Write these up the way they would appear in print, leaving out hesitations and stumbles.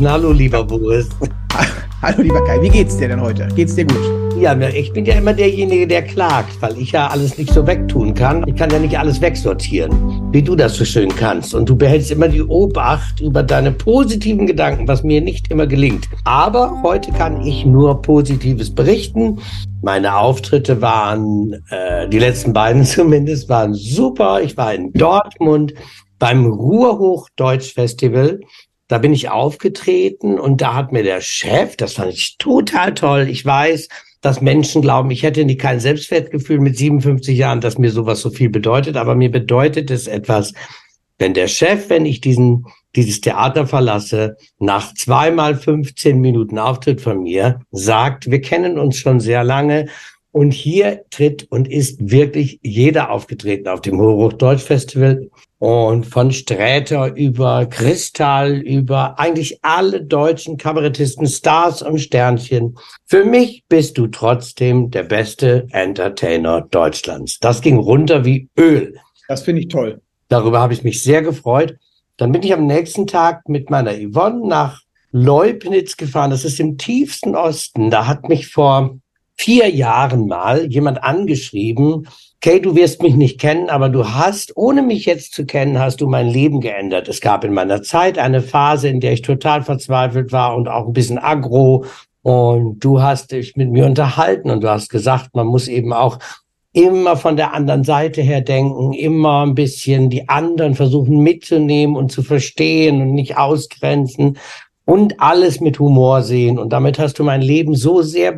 begrüßen. Hallo, lieber Boris. Hallo, lieber Kai. Wie geht's dir denn heute? Geht's dir gut? Ja, ich bin ja immer derjenige, der klagt, weil ich ja alles nicht so wegtun kann. Ich kann ja nicht alles wegsortieren, wie du das so schön kannst. Und du behältst immer die Obacht über deine positiven Gedanken, was mir nicht immer gelingt. Aber heute kann ich nur Positives berichten. Meine Auftritte waren, die letzten beiden zumindest, waren super. Ich war in Dortmund beim Ruhrhochdeutsch-Festival. Da bin ich aufgetreten und da hat mir der Chef, das fand ich total toll. Ich weiß, dass Menschen glauben, ich hätte kein Selbstwertgefühl mit 57 Jahren, dass mir sowas so viel bedeutet. Aber mir bedeutet es etwas, wenn der Chef, wenn ich dieses Theater verlasse, nach 2x15 Minuten Auftritt von mir sagt, wir kennen uns schon sehr lange. Und hier tritt und ist wirklich jeder aufgetreten auf dem Hochdeutsch-Festival. Und von Sträter über Kristall, über eigentlich alle deutschen Kabarettisten, Stars und Sternchen. Für mich bist du trotzdem der beste Entertainer Deutschlands. Das ging runter wie Öl. Das finde ich toll. Darüber habe ich mich sehr gefreut. Dann bin ich am nächsten Tag mit meiner Yvonne nach Leubnitz gefahren. Das ist im tiefsten Osten. Da hat mich vor 4 Jahren mal jemand angeschrieben, Kay, du wirst mich nicht kennen, aber du hast, ohne mich jetzt zu kennen, hast du mein Leben geändert. Es gab in meiner Zeit eine Phase, in der ich total verzweifelt war und auch ein bisschen aggro. Und du hast dich mit mir unterhalten und du hast gesagt, man muss eben auch immer von der anderen Seite her denken, immer ein bisschen die anderen versuchen mitzunehmen und zu verstehen und nicht ausgrenzen und alles mit Humor sehen. Und damit hast du mein Leben so sehr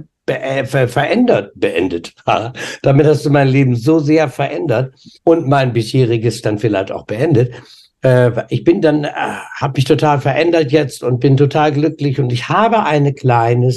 beendet. Damit hast du mein Leben so sehr verändert und mein bisheriges dann vielleicht auch beendet. Ich bin dann, habe mich total verändert jetzt und bin total glücklich und ich habe eine kleine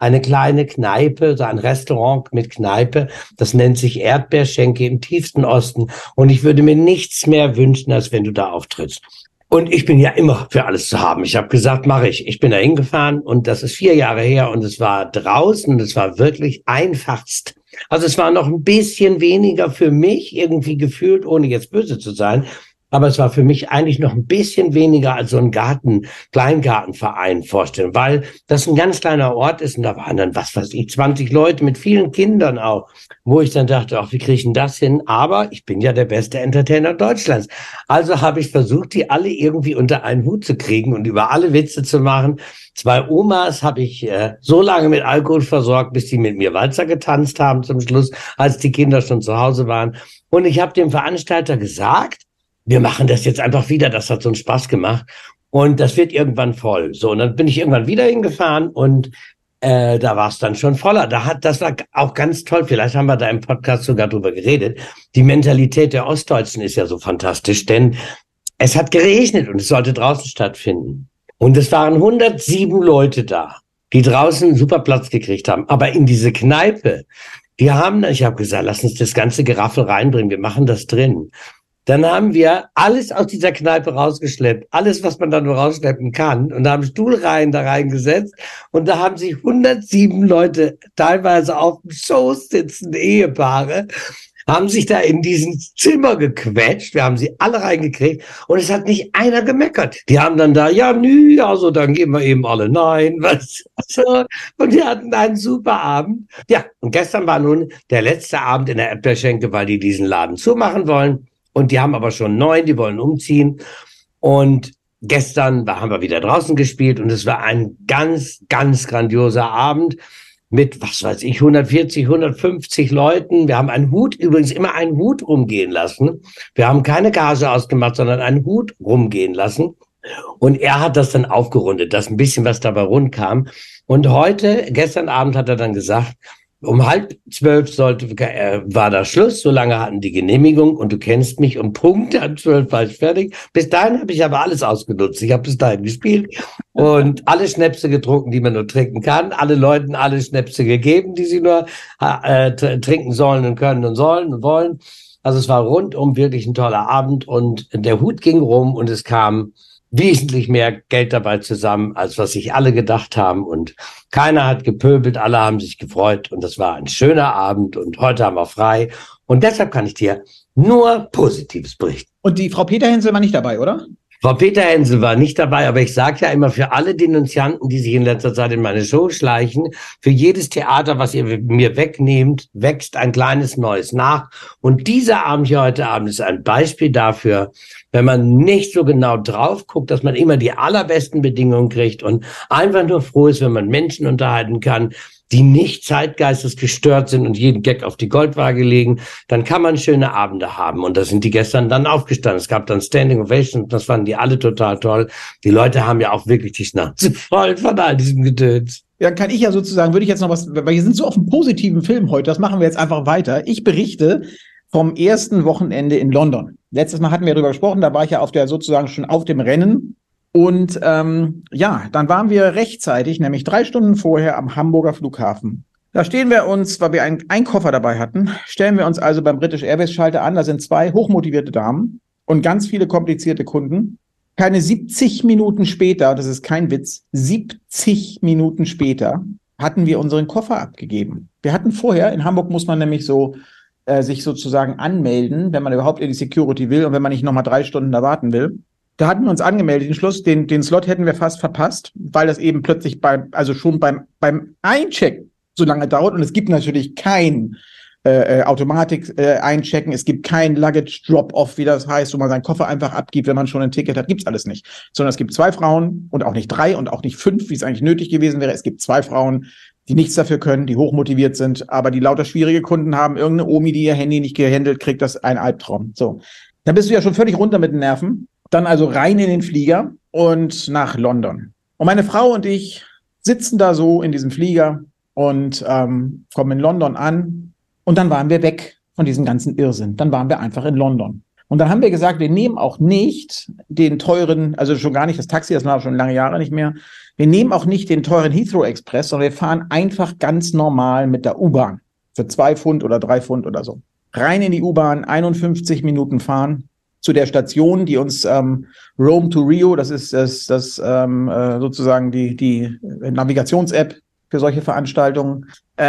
Kneipe, so ein Restaurant mit Kneipe, das nennt sich Erdbeerschenke im tiefsten Osten und ich würde mir nichts mehr wünschen, als wenn du da auftrittst. Und ich bin ja immer für alles zu haben. Ich habe gesagt, mache ich. Ich bin da hingefahren und das ist 4 Jahre her und es war draußen und es war wirklich einfachst. Also es war noch ein bisschen weniger für mich irgendwie gefühlt, ohne jetzt böse zu sein. Aber es war für mich eigentlich noch ein bisschen weniger als so ein Kleingartenverein vorstellen, weil das ein ganz kleiner Ort ist und da waren dann, 20 Leute mit vielen Kindern auch, wo ich dann dachte, ach, wie kriege ich denn das hin? Aber ich bin ja der beste Entertainer Deutschlands. Also habe ich versucht, die alle irgendwie unter einen Hut zu kriegen und über alle Witze zu machen. 2 Omas habe ich so lange mit Alkohol versorgt, bis die mit mir Walzer getanzt haben zum Schluss, als die Kinder schon zu Hause waren. Und ich habe dem Veranstalter gesagt, wir machen das jetzt einfach wieder, das hat so einen Spaß gemacht und das wird irgendwann voll. So, und dann bin ich irgendwann wieder hingefahren und da war es dann schon voller. Das war auch ganz toll, vielleicht haben wir da im Podcast sogar drüber geredet. Die Mentalität der Ostdeutschen ist ja so fantastisch, denn es hat geregnet und es sollte draußen stattfinden. Und es waren 107 Leute da, die draußen einen super Platz gekriegt haben. Aber in diese Kneipe, ich habe gesagt, lass uns das ganze Geraffel reinbringen, wir machen das drin. Dann haben wir alles aus dieser Kneipe rausgeschleppt, alles, was man da nur rausschleppen kann, und haben Stuhlreihen da reingesetzt. Und da haben sich 107 Leute, teilweise auf dem Schoß sitzende Ehepaare, haben sich da in diesen Zimmer gequetscht. Wir haben sie alle reingekriegt und es hat nicht einer gemeckert. Die haben dann da, ja, nü, also dann gehen wir eben alle, nein, was so. Und wir hatten einen super Abend. Ja, und gestern war nun der letzte Abend in der Erdbeerschenke, weil die diesen Laden zumachen wollen. Und die haben aber schon 9, die wollen umziehen. Und gestern haben wir wieder draußen gespielt und es war ein ganz, ganz grandioser Abend mit, 140, 150 Leuten. Wir haben übrigens immer einen Hut rumgehen lassen. Wir haben keine Gage ausgemacht, sondern einen Hut rumgehen lassen. Und er hat das dann aufgerundet, dass ein bisschen was dabei rumkam. Und gestern Abend hat er dann gesagt, um 11:30 war da Schluss, so lange hatten die Genehmigung und du kennst mich, um Punkt 12 war ich fertig. Bis dahin habe ich aber alles ausgenutzt. Ich habe bis dahin gespielt und alle Schnäpse getrunken, die man nur trinken kann. Alle Leuten alle Schnäpse gegeben, die sie nur trinken sollen und können und sollen und wollen. Also es war rundum wirklich ein toller Abend und der Hut ging rum und es kam wesentlich mehr Geld dabei zusammen, als was sich alle gedacht haben. Und keiner hat gepöbelt, alle haben sich gefreut. Und das war ein schöner Abend und heute haben wir frei. Und deshalb kann ich dir nur Positives berichten. Und die Frau Peterhensel war nicht dabei, oder? Frau Peter-Hensel war nicht dabei, aber ich sage ja immer, für alle Denunzianten, die sich in letzter Zeit in meine Show schleichen, für jedes Theater, was ihr mir wegnehmt, wächst ein kleines Neues nach. Und dieser Abend hier heute Abend ist ein Beispiel dafür, wenn man nicht so genau drauf guckt, dass man immer die allerbesten Bedingungen kriegt und einfach nur froh ist, wenn man Menschen unterhalten kann, die nicht zeitgeistesgestört sind und jeden Gag auf die Goldwaage legen, dann kann man schöne Abende haben. Und da sind die gestern dann aufgestanden. Es gab dann Standing Ovations, das fanden die alle total toll. Die Leute haben ja auch wirklich die Schnauze voll von all diesem Gedöns. Dann kann ich ja sozusagen, würde ich jetzt noch was, weil wir sind so auf einem positiven Film heute, das machen wir jetzt einfach weiter. Ich berichte vom ersten Wochenende in London. Letztes Mal hatten wir darüber gesprochen, da war ich ja sozusagen schon auf dem Rennen. Und dann waren wir rechtzeitig, nämlich 3 Stunden vorher am Hamburger Flughafen. Da stehen wir uns, weil wir einen Koffer dabei hatten, stellen wir uns also beim British Airways Schalter an. Da sind 2 hochmotivierte Damen und ganz viele komplizierte Kunden. Keine 70 Minuten später, das ist kein Witz, 70 Minuten später hatten wir unseren Koffer abgegeben. Wir hatten vorher, in Hamburg muss man nämlich sich sozusagen anmelden, wenn man überhaupt in die Security will und wenn man nicht nochmal 3 Stunden da warten will. Da hatten wir uns angemeldet. Den Slot hätten wir fast verpasst, weil das eben plötzlich beim Eincheck so lange dauert. Und es gibt natürlich kein Automatik-Einchecken. Es gibt kein Luggage-Drop-Off, wie das heißt, wo man seinen Koffer einfach abgibt, wenn man schon ein Ticket hat. Gibt's alles nicht. Sondern es gibt 2 Frauen und auch nicht 3 und auch nicht 5, wie es eigentlich nötig gewesen wäre. Es gibt 2 Frauen, die nichts dafür können, die hochmotiviert sind, aber die lauter schwierige Kunden haben. Irgendeine Omi, die ihr Handy nicht gehandelt kriegt, das ist ein Albtraum. So. Dann bist du ja schon völlig runter mit den Nerven. Dann also rein in den Flieger und nach London. Und meine Frau und ich sitzen da so in diesem Flieger und kommen in London an. Und dann waren wir weg von diesem ganzen Irrsinn. Dann waren wir einfach in London. Und dann haben wir gesagt, wir nehmen auch nicht den teuren, also schon gar nicht das Taxi, das war schon lange Jahre nicht mehr. Wir nehmen auch nicht den teuren Heathrow Express, sondern wir fahren einfach ganz normal mit der U-Bahn. Für 2 Pfund oder 3 Pfund oder so. Rein in die U-Bahn, 51 Minuten fahren. Zu der Station, die uns Rome to Rio, das ist sozusagen die Navigations-App für solche Veranstaltungen.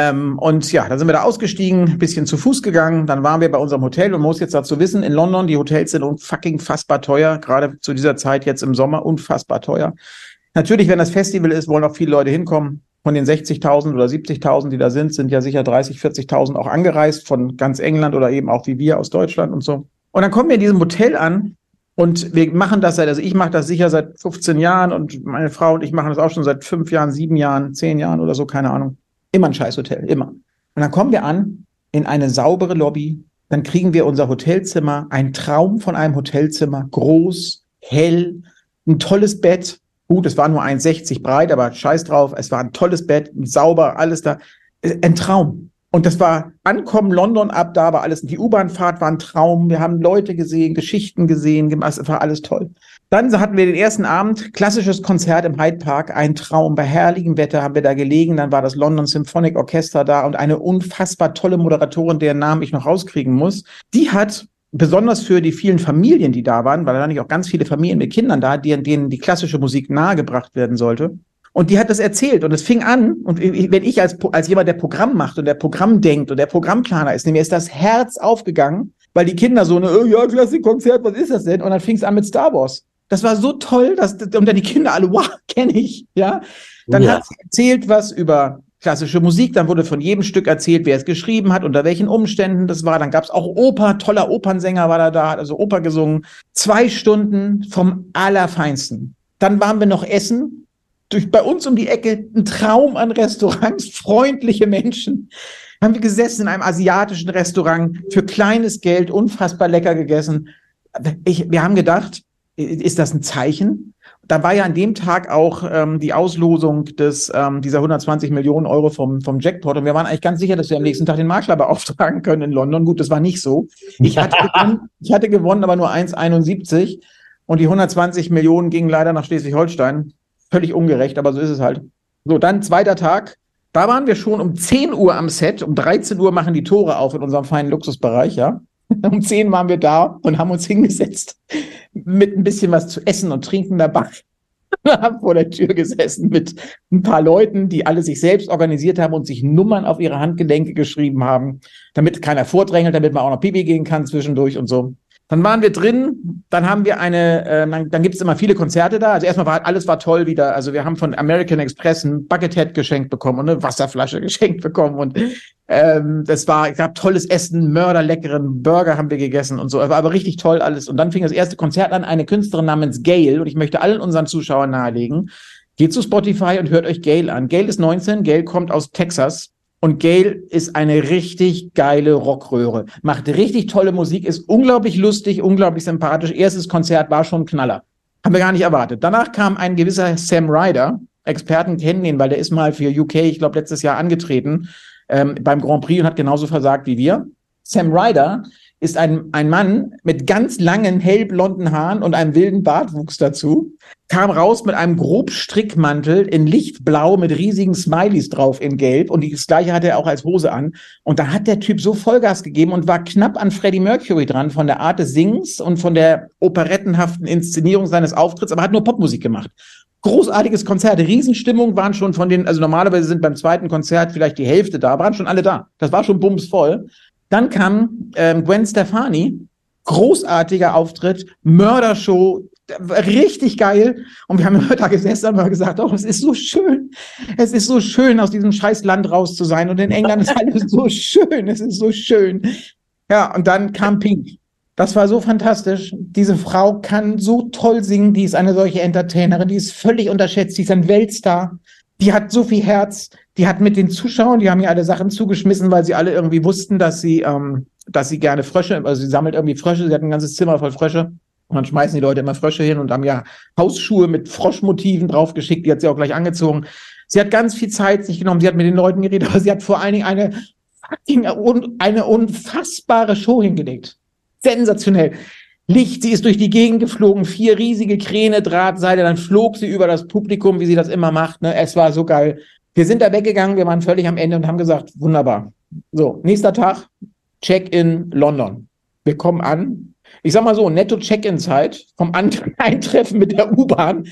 Und ja, dann sind wir da ausgestiegen, ein bisschen zu Fuß gegangen, dann waren wir bei unserem Hotel und man muss jetzt dazu wissen, in London, die Hotels sind unfassbar teuer, gerade zu dieser Zeit jetzt im Sommer, unfassbar teuer. Natürlich, wenn das Festival ist, wollen auch viele Leute hinkommen. Von den 60.000 oder 70.000, die da sind ja sicher 30.000, 40.000 auch angereist von ganz England oder eben auch wie wir aus Deutschland und so. Und dann kommen wir in diesem Hotel an und wir machen das ich mache das sicher seit 15 Jahren und meine Frau und ich machen das auch schon seit 5 Jahren, 7 Jahren, 10 Jahren oder so, keine Ahnung. Immer ein Scheißhotel, immer. Und dann kommen wir an in eine saubere Lobby, dann kriegen wir unser Hotelzimmer, ein Traum von einem Hotelzimmer, groß, hell, ein tolles Bett. Gut, es war nur 1,60 breit, aber scheiß drauf, es war ein tolles Bett, sauber, alles da. Ein Traum. Und das war Ankommen London ab, da war alles, die U-Bahn-Fahrt war ein Traum, wir haben Leute gesehen, Geschichten gesehen, es war alles toll. Dann hatten wir den ersten Abend, klassisches Konzert im Hyde Park, ein Traum, bei herrlichem Wetter haben wir da gelegen, dann war das London Symphonic Orchestra da und eine unfassbar tolle Moderatorin, deren Namen ich noch rauskriegen muss, die hat besonders für die vielen Familien, die da waren, weil da nicht auch ganz viele Familien mit Kindern da, denen die klassische Musik nahegebracht werden sollte. Und die hat das erzählt und es fing an und wenn ich als jemand, der Programm macht und der Programm denkt und der Programmplaner ist, mir ist das Herz aufgegangen, weil die Kinder so ja, Klassikkonzert, was ist das denn? Und dann fing es an mit Star Wars. Das war so toll, und dann die Kinder alle, wow, kenne ich, ja. Dann hat sie erzählt was über klassische Musik, dann wurde von jedem Stück erzählt, wer es geschrieben hat, unter welchen Umständen das war. Dann gab es auch Oper, toller Opernsänger war da, hat also Oper gesungen. 2 Stunden vom Allerfeinsten. Dann waren wir noch essen. Bei uns um die Ecke ein Traum an Restaurants, freundliche Menschen. Haben wir gesessen in einem asiatischen Restaurant, für kleines Geld, unfassbar lecker gegessen. Wir haben gedacht, ist das ein Zeichen? Da war ja an dem Tag auch die Auslosung dieser 120 Millionen Euro vom Jackpot. Und wir waren eigentlich ganz sicher, dass wir am nächsten Tag den Makler beauftragen können in London. Gut, das war nicht so. Ich hatte gewonnen, aber nur 1,71. Und die 120 Millionen gingen leider nach Schleswig-Holstein. Völlig ungerecht, aber so ist es halt. So, dann 2. Tag. Da waren wir schon um 10 Uhr am Set. Um 13 Uhr machen die Tore auf in unserem feinen Luxusbereich, ja. Um 10 waren wir da und haben uns hingesetzt mit ein bisschen was zu essen und trinken dabei. Wir haben vor der Tür gesessen mit ein paar Leuten, die alle sich selbst organisiert haben und sich Nummern auf ihre Handgelenke geschrieben haben, damit keiner vordrängelt, damit man auch noch Pipi gehen kann zwischendurch und so. Dann waren wir drin, dann haben wir dann gibt es immer viele Konzerte da. Also erstmal alles war toll wieder. Also wir haben von American Express ein Buckethead geschenkt bekommen und eine Wasserflasche geschenkt bekommen. Und es gab tolles Essen, mörderleckeren Burger haben wir gegessen und so. Es war aber richtig toll alles. Und dann fing das erste Konzert an, eine Künstlerin namens Gayle. Und ich möchte allen unseren Zuschauern nahelegen, geht zu Spotify und hört euch Gayle an. Gayle ist 19, Gayle kommt aus Texas. Und Gayle ist eine richtig geile Rockröhre, macht richtig tolle Musik, ist unglaublich lustig, unglaublich sympathisch. Erstes Konzert war schon ein Knaller. Haben wir gar nicht erwartet. Danach kam ein gewisser Sam Ryder. Experten kennen ihn, weil der ist mal für UK, ich glaube, letztes Jahr angetreten beim Grand Prix und hat genauso versagt wie wir. Sam Ryder ist ein Mann mit ganz langen, hellblonden Haaren und einem wilden Bartwuchs dazu, kam raus mit einem Grobstrickmantel in Lichtblau mit riesigen Smileys drauf in Gelb und das Gleiche hatte er auch als Hose an. Und da hat der Typ so Vollgas gegeben und war knapp an Freddie Mercury dran von der Art des Singens und von der operettenhaften Inszenierung seines Auftritts, aber hat nur Popmusik gemacht. Großartiges Konzert, Riesenstimmung waren schon also normalerweise sind beim zweiten Konzert vielleicht die Hälfte da, waren schon alle da. Das war schon bumsvoll. Dann kam Gwen Stefani, großartiger Auftritt, Mördershow, richtig geil. Und wir haben da gesessen und haben gesagt, oh, es ist so schön. Es ist so schön, aus diesem scheiß Land raus zu sein. Und in England ist alles so schön. Es ist so schön. Ja, und dann kam Pink. Das war so fantastisch. Diese Frau kann so toll singen. Die ist eine solche Entertainerin. Die ist völlig unterschätzt. Die ist ein Weltstar. Die hat so viel Herz. Die hat mit den Zuschauern, die haben ihr alle Sachen zugeschmissen, weil sie alle irgendwie wussten, dass sie gerne Frösche, also sie sammelt irgendwie Frösche. Sie hat ein ganzes Zimmer voll Frösche. Und dann schmeißen die Leute immer Frösche hin und haben ja Hausschuhe mit Froschmotiven draufgeschickt. Die hat sie auch gleich angezogen. Sie hat ganz viel Zeit sich genommen. Sie hat mit den Leuten geredet, aber sie hat vor allen Dingen eine unfassbare Show hingelegt. Sensationell. Licht, sie ist durch die Gegend geflogen, 4 riesige Kräne, Drahtseile, dann flog sie über das Publikum, wie sie das immer macht. Ne? Es war so geil. Wir sind da weggegangen, wir waren völlig am Ende und haben gesagt, wunderbar. So, nächster Tag, Check-in London. Wir kommen an. Ich sag mal so, netto Check-in-Zeit vom Eintreffen mit der U-Bahn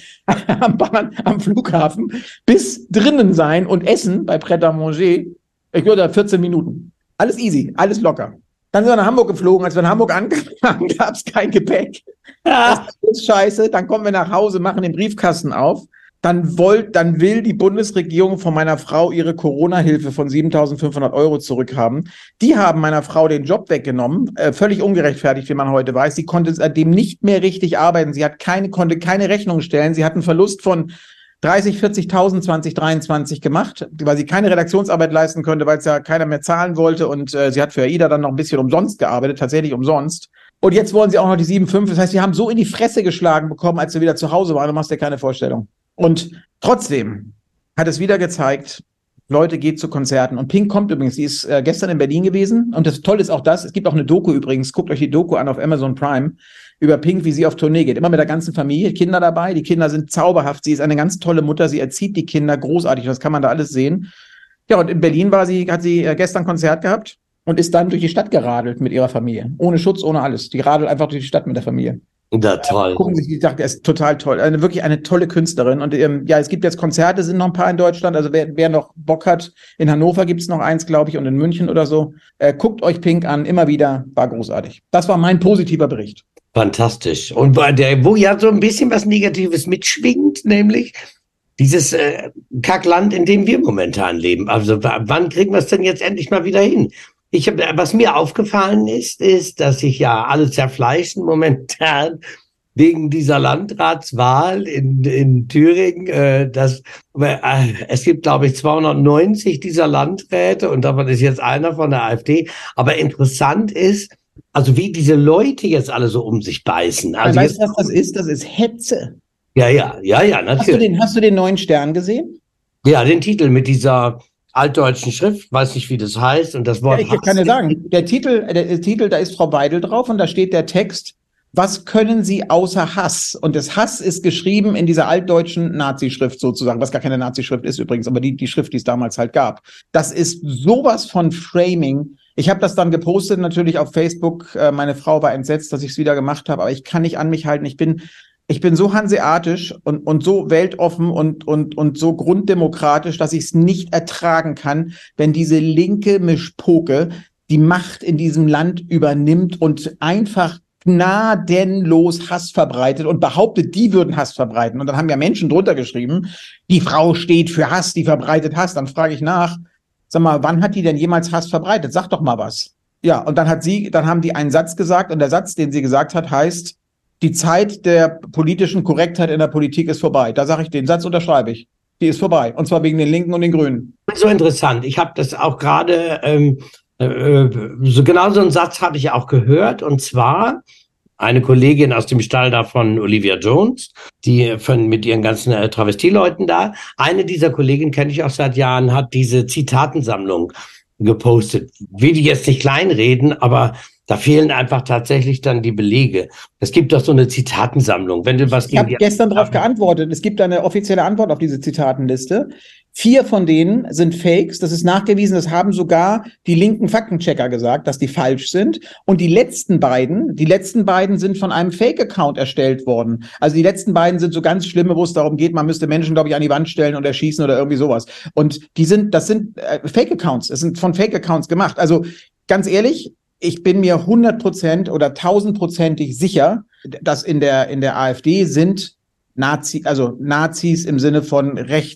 am Flughafen bis drinnen sein und essen bei Pret à Manger, ich glaube, 14 Minuten. Alles easy, alles locker. Dann sind wir nach Hamburg geflogen. Als wir in Hamburg ankamen, gab es kein Gepäck. Das ist scheiße. Dann kommen wir nach Hause, machen den Briefkasten auf. Dann will die Bundesregierung von meiner Frau ihre Corona-Hilfe von 7.500 € zurückhaben. Die haben meiner Frau den Job weggenommen. Völlig ungerechtfertigt, wie man heute weiß. Sie konnte seitdem nicht mehr richtig arbeiten. Sie konnte keine Rechnung stellen. Sie hat einen Verlust von 30.000, 40.000 2023 gemacht, weil sie keine Redaktionsarbeit leisten konnte, weil es ja keiner mehr zahlen wollte und sie hat für AIDA dann noch ein bisschen umsonst gearbeitet, tatsächlich umsonst. Und jetzt wollen sie auch noch die 7,5. Das heißt, wir haben so in die Fresse geschlagen bekommen, als wir wieder zu Hause waren. Du machst dir keine Vorstellung. Und trotzdem hat es wieder gezeigt, Leute, geht zu Konzerten. Und Pink kommt übrigens, die ist gestern in Berlin gewesen. Und das Tolle ist auch das, es gibt auch eine Doku übrigens, guckt euch die Doku an auf Amazon Prime, über Pink, wie sie auf Tournee geht. Immer mit der ganzen Familie, Kinder dabei. Die Kinder sind zauberhaft. Sie ist eine ganz tolle Mutter. Sie erzieht die Kinder großartig. Das kann man da alles sehen. Ja, und in Berlin hat sie gestern Konzert gehabt und ist dann durch die Stadt geradelt mit ihrer Familie. Ohne Schutz, ohne alles. Die radelt einfach durch die Stadt mit der Familie. Ja, toll. Gucken sich, ich dachte, er ist total toll. Wirklich eine tolle Künstlerin. Und ja, es gibt jetzt Konzerte, sind noch ein paar in Deutschland. Also wer noch Bock hat, in Hannover gibt es noch eins, glaube ich, und in München oder so. Guckt euch Pink an, immer wieder, war großartig. Das war mein positiver Bericht. Fantastisch. Und wo ja so ein bisschen was Negatives mitschwingt, nämlich dieses Kackland, in dem wir momentan leben. Also wann kriegen wir es denn jetzt endlich mal wieder hin? Was mir aufgefallen ist, dass sich ja alle zerfleischen momentan wegen dieser Landratswahl in Thüringen. Es gibt, glaube ich, 290 dieser Landräte und davon ist jetzt einer von der AfD. Aber interessant ist, also wie diese Leute jetzt alle so um sich beißen. Also weißt du, was das ist? Das ist Hetze. Ja, natürlich. Hast du den neuen Stern gesehen? Ja, den Titel mit dieser altdeutschen Schrift, weiß nicht, wie das heißt. Und das Wort. Ja, ich kann dir sagen, der Titel, da ist Frau Weidel drauf und da steht der Text, was können Sie außer Hass? Und das Hass ist geschrieben in dieser altdeutschen Nazi-Schrift sozusagen, was gar keine Nazi-Schrift ist übrigens, aber die Schrift, die es damals halt gab. Das ist sowas von Framing. Ich habe das dann gepostet natürlich auf Facebook. Meine Frau war entsetzt, dass ich es wieder gemacht habe, aber ich kann nicht an mich halten. Ich bin so hanseatisch und so weltoffen und so grunddemokratisch, dass ich es nicht ertragen kann, wenn diese linke Mischpoke die Macht in diesem Land übernimmt und einfach gnadenlos Hass verbreitet und behauptet, die würden Hass verbreiten. Und dann haben ja Menschen drunter geschrieben, die Frau steht für Hass, die verbreitet Hass. Dann frage ich nach, sag mal, wann hat die denn jemals Hass verbreitet? Sag doch mal was. Ja, und dann haben die einen Satz gesagt und der Satz, den sie gesagt hat, heißt, die Zeit der politischen Korrektheit in der Politik ist vorbei. Da sage ich, den Satz unterschreibe ich. Die ist vorbei. Und zwar wegen den Linken und den Grünen. So interessant. Ich habe das auch gerade, so genau so einen Satz habe ich auch gehört. Und zwar eine Kollegin aus dem Stall da von Olivia Jones, mit ihren ganzen Travestieleuten da. Eine dieser Kolleginnen kenne ich auch seit Jahren, hat diese Zitatensammlung gepostet. Will die jetzt nicht kleinreden, aber da fehlen einfach tatsächlich dann die Belege. Es gibt doch so eine Zitatensammlung. Wenn du was Ich habe gestern darauf geantwortet. Es gibt eine offizielle Antwort auf diese Zitatenliste. 4 von denen sind Fakes. Das ist nachgewiesen. Das haben sogar die linken Faktenchecker gesagt, dass die falsch sind. Und die letzten beiden sind von einem Fake-Account erstellt worden. Also die letzten beiden sind so ganz schlimme, wo es darum geht, man müsste Menschen, glaube ich, an die Wand stellen und erschießen oder irgendwie sowas. Und das sind Fake-Accounts. Es sind von Fake-Accounts gemacht. Also ganz ehrlich, ich bin mir 100% oder 1000%ig sicher, dass in der AfD sind Nazis im Sinne von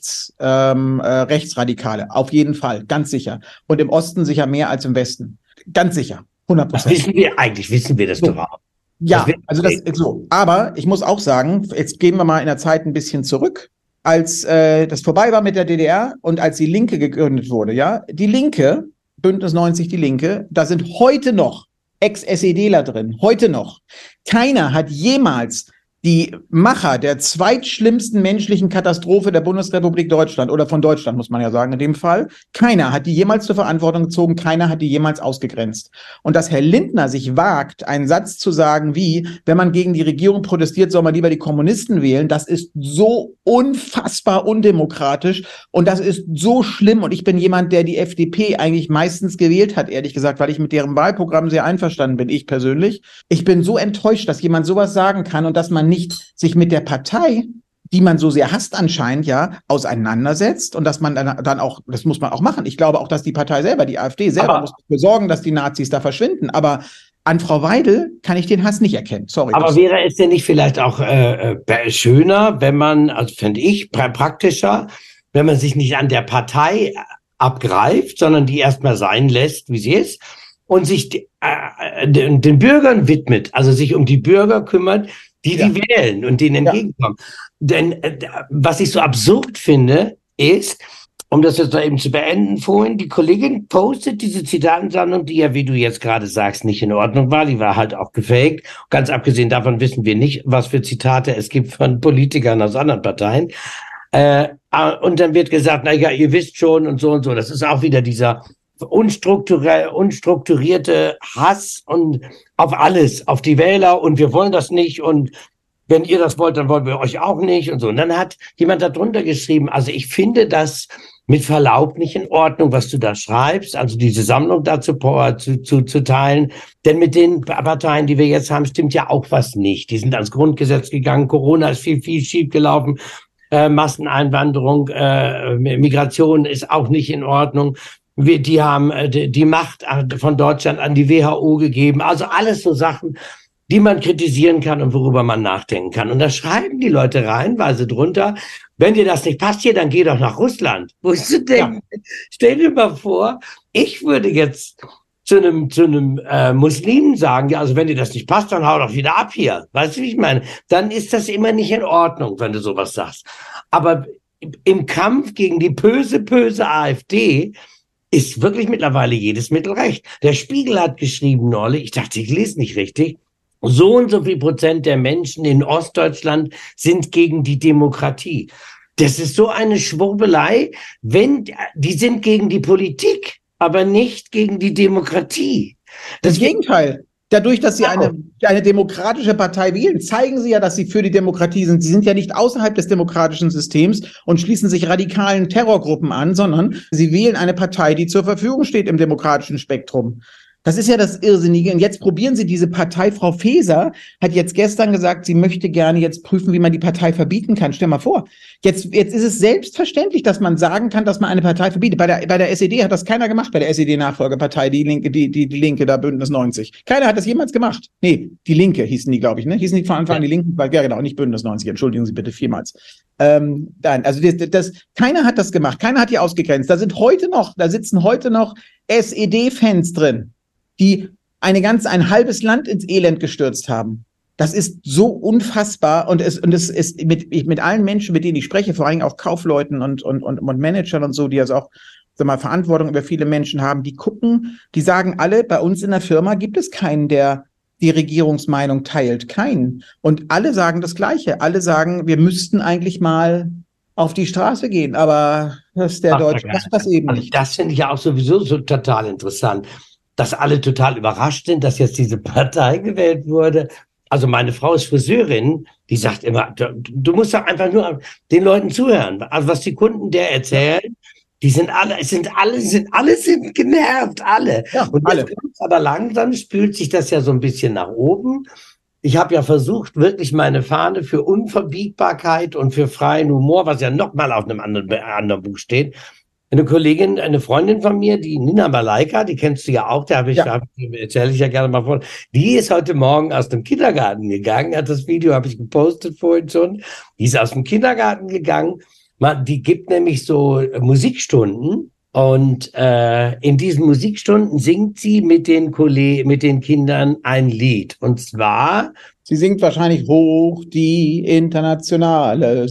Rechtsradikale. Auf jeden Fall, ganz sicher. Und im Osten sicher mehr als im Westen. Ganz sicher, 100%. Eigentlich wissen wir das so. Doch auch. Ja, also das so. Aber ich muss auch sagen, jetzt gehen wir mal in der Zeit ein bisschen zurück. Als das vorbei war mit der DDR und als die Linke gegründet wurde, ja, die Linke, Bündnis 90 Die Linke, da sind heute noch Ex-SEDler drin, heute noch. Keiner hat jemals die Macher der zweitschlimmsten menschlichen Katastrophe der Bundesrepublik Deutschland oder von Deutschland, muss man ja sagen in dem Fall, keiner hat die jemals zur Verantwortung gezogen, keiner hat die jemals ausgegrenzt. Und dass Herr Lindner sich wagt, einen Satz zu sagen wie, wenn man gegen die Regierung protestiert, soll man lieber die Kommunisten wählen, das ist so unfassbar undemokratisch und das ist so schlimm. Und ich bin jemand, der die FDP eigentlich meistens gewählt hat, ehrlich gesagt, weil ich mit deren Wahlprogramm sehr einverstanden bin, ich persönlich. Ich bin so enttäuscht, dass jemand sowas sagen kann und dass man nicht sich mit der Partei, die man so sehr hasst anscheinend, ja, auseinandersetzt und dass man dann auch, das muss man auch machen. Ich glaube auch, dass die Partei selber, die AfD selber, muss dafür sorgen, dass die Nazis da verschwinden. Aber an Frau Weidel kann ich den Hass nicht erkennen. Sorry. Aber wäre es denn nicht vielleicht auch schöner, wenn man, also finde ich, praktischer, wenn man sich nicht an der Partei abgreift, sondern die erstmal sein lässt, wie sie ist, und sich den Bürgern widmet, also sich um die Bürger kümmert, die wählen und denen entgegenkommen. Denn was ich so absurd finde, ist, um das jetzt mal eben zu beenden vorhin, die Kollegin postet diese Zitatensammlung, die ja, wie du jetzt gerade sagst, nicht in Ordnung war. Die war halt auch gefaked. Ganz abgesehen davon wissen wir nicht, was für Zitate es gibt von Politikern aus anderen Parteien. Und dann wird gesagt, na ja, ihr wisst schon und so und so. Das ist auch wieder dieser unstrukturierte Hass und auf alles, auf die Wähler und wir wollen das nicht und wenn ihr das wollt, dann wollen wir euch auch nicht und so. Und dann hat jemand darunter geschrieben, also ich finde das mit Verlaub nicht in Ordnung, was du da schreibst, also diese Sammlung dazu zu teilen, denn mit den Parteien, die wir jetzt haben, stimmt ja auch was nicht. Die sind ans Grundgesetz gegangen, Corona ist viel schief gelaufen, Masseneinwanderung, Migration ist auch nicht in Ordnung. Die haben die Macht von Deutschland an die WHO gegeben. Also alles so Sachen, die man kritisieren kann und worüber man nachdenken kann. Und da schreiben die Leute reihenweise drunter, wenn dir das nicht passt hier, dann geh doch nach Russland. Wo ist du denn? Ja. Stell dir mal vor, ich würde jetzt zu einem Muslimen sagen, ja, also wenn dir das nicht passt, dann hau doch wieder ab hier. Weißt du, wie ich meine? Dann ist das immer nicht in Ordnung, wenn du sowas sagst. Aber im Kampf gegen die böse AfD ist wirklich mittlerweile jedes Mittel recht. Der Spiegel hat geschrieben neulich, ich dachte, ich lese nicht richtig, so und so viel Prozent der Menschen in Ostdeutschland sind gegen die Demokratie. Das ist so eine Schwurbelei, die sind gegen die Politik, aber nicht gegen die Demokratie. Das Gegenteil. Dadurch, dass sie eine demokratische Partei wählen, zeigen sie ja, dass sie für die Demokratie sind. Sie sind ja nicht außerhalb des demokratischen Systems und schließen sich radikalen Terrorgruppen an, sondern sie wählen eine Partei, die zur Verfügung steht im demokratischen Spektrum. Das ist ja das Irrsinnige. Und jetzt probieren sie diese Partei. Frau Faeser hat jetzt gestern gesagt, sie möchte gerne jetzt prüfen, wie man die Partei verbieten kann. Stell mal vor. Jetzt ist es selbstverständlich, dass man sagen kann, dass man eine Partei verbietet. Bei der SED hat das keiner gemacht, bei der SED-Nachfolgepartei, die Linke, da Bündnis 90. Keiner hat das jemals gemacht. Nee, die Linke hießen die, glaube ich, ne? Hießen die von Anfang an die Linken? Ja, genau, nicht Bündnis 90. Entschuldigen Sie bitte vielmals. Nein, also keiner hat das gemacht. Keiner hat die ausgegrenzt. Da sitzen heute noch SED-Fans drin, die ein halbes Land ins Elend gestürzt haben. Das ist so unfassbar und es ist mit allen Menschen, mit denen ich spreche, vor allem auch Kaufleuten und Managern und so, die also auch, sag mal, Verantwortung über viele Menschen haben, die sagen alle, bei uns in der Firma gibt es keinen, der die Regierungsmeinung teilt. Keinen. Und alle sagen das Gleiche. Alle sagen, wir müssten eigentlich mal auf die Straße gehen, aber das der Deutsche macht das eben nicht. Das finde ich ja auch sowieso so total interessant, dass alle total überrascht sind, dass jetzt diese Partei gewählt wurde. Also meine Frau ist Friseurin, die sagt immer, du musst doch einfach nur den Leuten zuhören. Also was die Kunden der erzählen, die sind alle genervt, alle. Ja, und alle. Aber langsam spült sich das ja so ein bisschen nach oben. Ich habe ja versucht, wirklich meine Fahne für Unverbiegbarkeit und für freien Humor, was ja nochmal auf einem anderen Buch steht. Eine Kollegin, eine Freundin von mir, die Nina Malaika, die kennst du ja auch, erzähle ich ja gerne mal vor. Die ist heute Morgen aus dem Kindergarten gegangen, hat das Video, habe ich gepostet vorhin schon. Die ist aus dem Kindergarten gegangen. Die gibt nämlich so Musikstunden. Und in diesen Musikstunden singt sie mit den Kindern ein Lied. Und zwar... Sie singt wahrscheinlich hoch die internationale.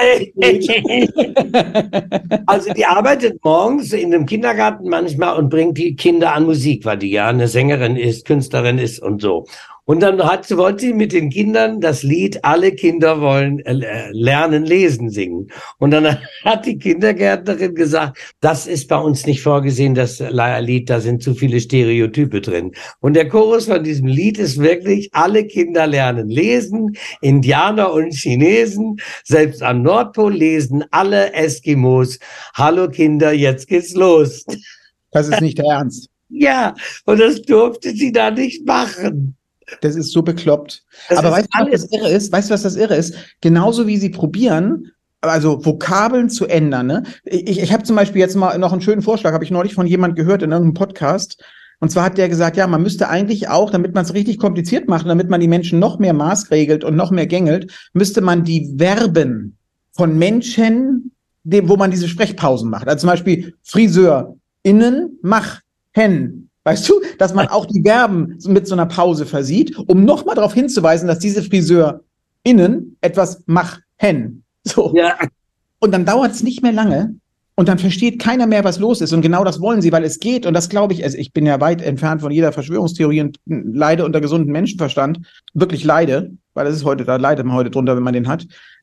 Also die arbeitet morgens in einem Kindergarten manchmal und bringt die Kinder an Musik, weil die ja eine Sängerin ist, Künstlerin ist und so. Und dann wollte sie mit den Kindern das Lied Alle Kinder wollen lernen, lesen, singen. Und dann hat die Kindergärtnerin gesagt, das ist bei uns nicht vorgesehen, das Lied, da sind zu viele Stereotype drin. Und der Chorus von diesem Lied ist wirklich, alle Kinder lernen lesen, Indianer und Chinesen, selbst am Nordpol lesen alle Eskimos. Hallo Kinder, jetzt geht's los. Das ist nicht der Ernst. Ja, und das durfte sie da nicht machen. Das ist so bekloppt. Aber weißt du, was das Irre ist? Genauso wie sie probieren, also Vokabeln zu ändern. Ne? Ich habe zum Beispiel jetzt mal noch einen schönen Vorschlag, habe ich neulich von jemand gehört in irgendeinem Podcast. Und zwar hat der gesagt, ja, man müsste eigentlich auch, damit man es richtig kompliziert macht, damit man die Menschen noch mehr maßregelt und noch mehr gängelt, müsste man die Verben von Menschen, wo man diese Sprechpausen macht. Also zum Beispiel FriseurInnen, machen. Weißt du, dass man auch die Verben mit so einer Pause versieht, um nochmal darauf hinzuweisen, dass diese FriseurInnen etwas machen. So. Ja. Und dann dauert es nicht mehr lange und dann versteht keiner mehr, was los ist. Und genau das wollen sie, weil es geht. Und das glaube ich, also ich bin ja weit entfernt von jeder Verschwörungstheorie und leide unter gesundem Menschenverstand. Wirklich leide, weil das ist da leidet man heute drunter, wenn man den hat.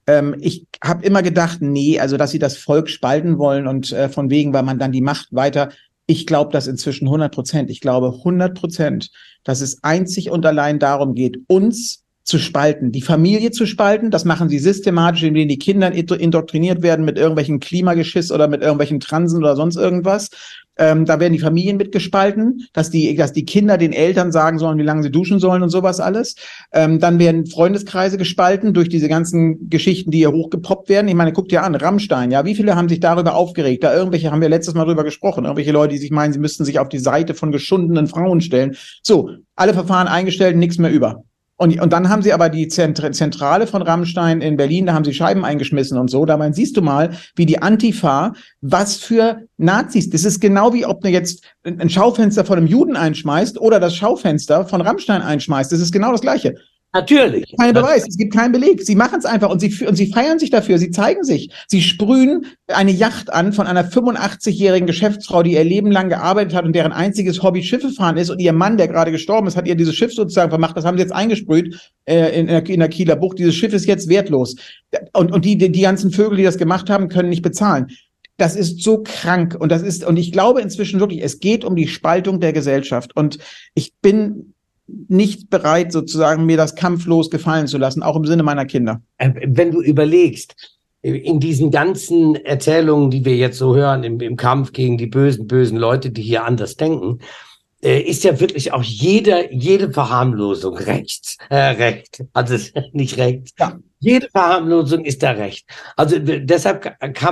Ich habe immer gedacht, nee, also dass sie das Volk spalten wollen und von wegen, weil man dann die Macht weiter... Ich glaube das inzwischen 100%. Ich glaube 100%, dass es einzig und allein darum geht, uns zu spalten, die Familie zu spalten. Das machen sie systematisch, indem die Kinder indoktriniert werden mit irgendwelchen Klimageschiss oder mit irgendwelchen Transen oder sonst irgendwas. Da werden die Familien mitgespalten, dass die Kinder den Eltern sagen sollen, wie lange sie duschen sollen und sowas alles. Dann werden Freundeskreise gespalten durch diese ganzen Geschichten, die hier hochgepoppt werden. Ich meine, guckt dir an, Rammstein, ja, wie viele haben sich darüber aufgeregt? Da irgendwelche haben wir letztes Mal drüber gesprochen. Irgendwelche Leute, die sich meinen, sie müssten sich auf die Seite von geschundenen Frauen stellen. So, alle Verfahren eingestellt, nichts mehr über. Und dann haben sie aber die Zentrale von Rammstein in Berlin, da haben sie Scheiben eingeschmissen und so. Dabei siehst du mal, wie die Antifa, was für Nazis. Das ist genau wie, ob du jetzt ein Schaufenster von einem Juden einschmeißt oder das Schaufenster von Rammstein einschmeißt. Das ist genau das Gleiche. Natürlich. Kein Beweis, es gibt keinen Beleg. Sie machen es einfach und sie feiern sich dafür, sie zeigen sich. Sie sprühen eine Yacht an von einer 85-jährigen Geschäftsfrau, die ihr Leben lang gearbeitet hat und deren einziges Hobby Schiffe fahren ist und ihr Mann, der gerade gestorben ist, hat ihr dieses Schiff sozusagen vermacht. Das haben sie jetzt eingesprüht in der Kieler Bucht. Dieses Schiff ist jetzt wertlos. Und die ganzen Vögel, die das gemacht haben, können nicht bezahlen. Das ist so krank und ich glaube inzwischen wirklich, es geht um die Spaltung der Gesellschaft und ich bin nicht bereit, sozusagen mir das kampflos gefallen zu lassen, auch im Sinne meiner Kinder. Wenn du überlegst, in diesen ganzen Erzählungen, die wir jetzt so hören, im Kampf gegen die bösen Leute, die hier anders denken, ist ja wirklich auch jede Verharmlosung recht. Also nicht recht. Ja. Jede Verharmlosung ist da recht. Also deshalb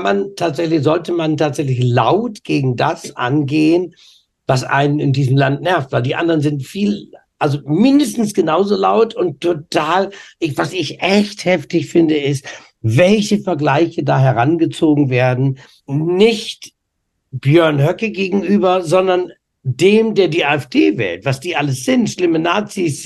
sollte man tatsächlich laut gegen das angehen, was einen in diesem Land nervt, weil die anderen sind also mindestens genauso laut und total, was ich echt heftig finde, ist, welche Vergleiche da herangezogen werden, nicht Björn Höcke gegenüber, sondern dem, der die AfD wählt, was die alles sind, schlimme Nazis,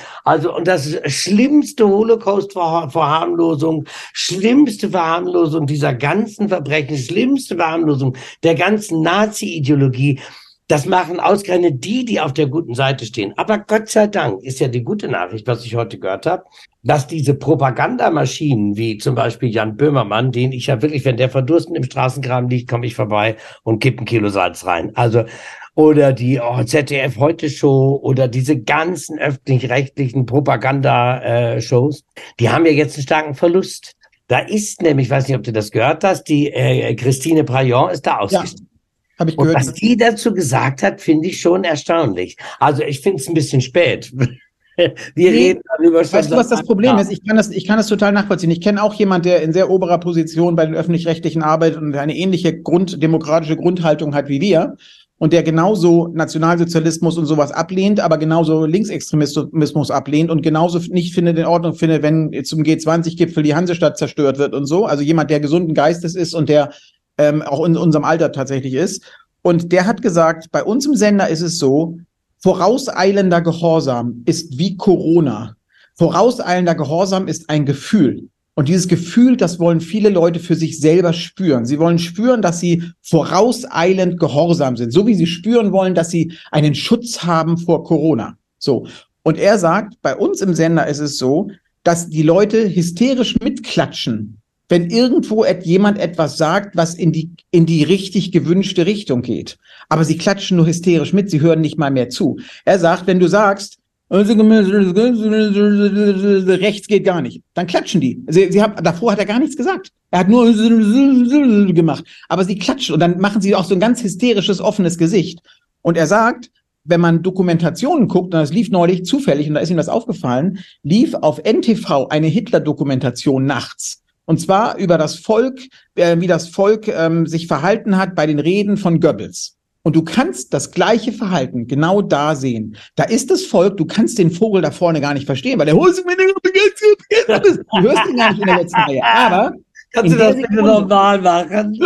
und das schlimmste Holocaust-Verharmlosung, schlimmste Verharmlosung dieser ganzen Verbrechen, schlimmste Verharmlosung der ganzen Nazi-Ideologie, das machen ausgerechnet die auf der guten Seite stehen. Aber Gott sei Dank ist ja die gute Nachricht, was ich heute gehört habe, dass diese Propagandamaschinen, wie zum Beispiel Jan Böhmermann, den ich ja wirklich, wenn der verdursten im Straßengraben liegt, komme ich vorbei und kipp 1 Kilo Salz rein. Also, oder die ZDF Heute Show oder diese ganzen öffentlich-rechtlichen Propaganda-Shows, die haben ja jetzt einen starken Verlust. Da ist nämlich, ich weiß nicht, ob du das gehört hast, die Christine Praillon ist da ausgestiegen. Ja. Hab ich gehört. Und was die dazu gesagt hat, finde ich schon erstaunlich. Also ich finde es ein bisschen spät. Wir reden darüber schon. Weißt du, was das Problem ist? Ich kann das total nachvollziehen. Ich kenne auch jemanden, der in sehr oberer Position bei den Öffentlich-Rechtlichen arbeitet und eine ähnliche demokratische Grundhaltung hat wie wir und der genauso Nationalsozialismus und sowas ablehnt, aber genauso Linksextremismus ablehnt und genauso nicht in Ordnung findet, wenn zum G20-Gipfel die Hansestadt zerstört wird und so. Also jemand, der gesunden Geistes ist und der auch in unserem Alter tatsächlich ist. Und der hat gesagt, bei uns im Sender ist es so, vorauseilender Gehorsam ist wie Corona. Vorauseilender Gehorsam ist ein Gefühl. Und dieses Gefühl, das wollen viele Leute für sich selber spüren. Sie wollen spüren, dass sie vorauseilend gehorsam sind. So wie sie spüren wollen, dass sie einen Schutz haben vor Corona. So. Und er sagt, bei uns im Sender ist es so, dass die Leute hysterisch mitklatschen, wenn irgendwo jemand etwas sagt, was in die richtig gewünschte Richtung geht. Aber sie klatschen nur hysterisch mit, sie hören nicht mal mehr zu. Er sagt, wenn du sagst, rechts geht gar nicht, dann klatschen die. Davor hat er gar nichts gesagt. Er hat nur gemacht. Aber sie klatschen und dann machen sie auch so ein ganz hysterisches, offenes Gesicht. Und er sagt, wenn man Dokumentationen guckt, und das lief neulich zufällig, und da ist ihm das aufgefallen, lief auf NTV eine Hitler-Dokumentation nachts. Und zwar über das Volk, wie das Volk sich verhalten hat bei den Reden von Goebbels. Und du kannst das gleiche Verhalten genau da sehen. Da ist das Volk, du kannst den Vogel da vorne gar nicht verstehen, weil der du hörst ihn gar nicht in der letzten Reihe. Aber kannst du das bitte normal machen?